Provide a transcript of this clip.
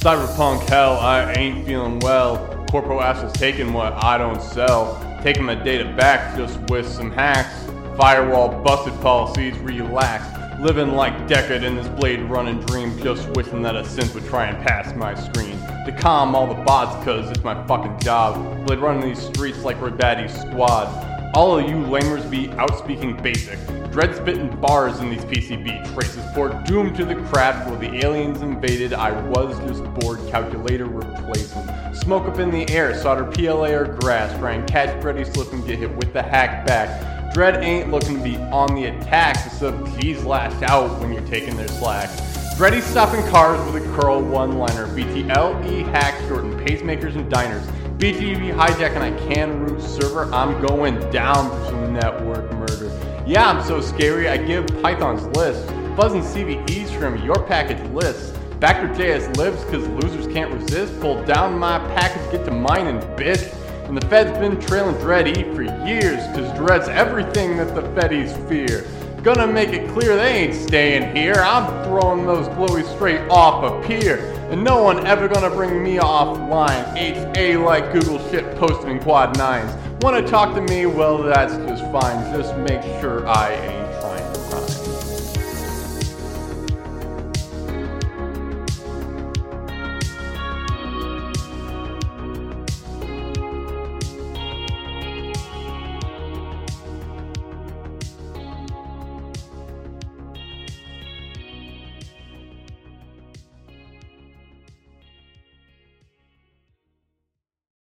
Cyberpunk hell, I ain't feeling well. Corpo Ash is taking what I don't sell. Taking my data back just with some hacks. Firewall busted policies, relax. Living like Deckard in this Blade Running dream. Just wishing that a synth would try and pass my screen. To calm all the bots cause it's my fucking job. Blade running these streets like we're Baddie Squad. All of you lamers be outspeaking basic. Dread spitting bars in these PCB traces. Poured doom to the craft while the aliens invaded. I was just bored, calculator replacing. Smoke up in the air, solder PLA or grass. Try and catch Freddy slip and get hit with the hack back. Dread ain't looking to be on the attack. The sub-G's lash out when you're taking their slack. Freddy's stopping cars with a curl one-liner. BTLE hack shorten pacemakers and diners. BTV hijack and I can root server. I'm going down for some network murder. Yeah, I'm so scary, I give Python's list. Buzzing CVEs from your package list. Backer.js lives cause losers can't resist. Pull down my package, get to mining, bitch. And the Fed's been trailing Dread E for years cause Dread's everything that the Feddies fear. Gonna make it clear they ain't staying here. I'm throwing those glowies straight off a pier. And no one ever gonna bring me offline. HA like Google shit posted in quad 9s. Wanna talk to me? Well, that's just fine. Just make sure I ain't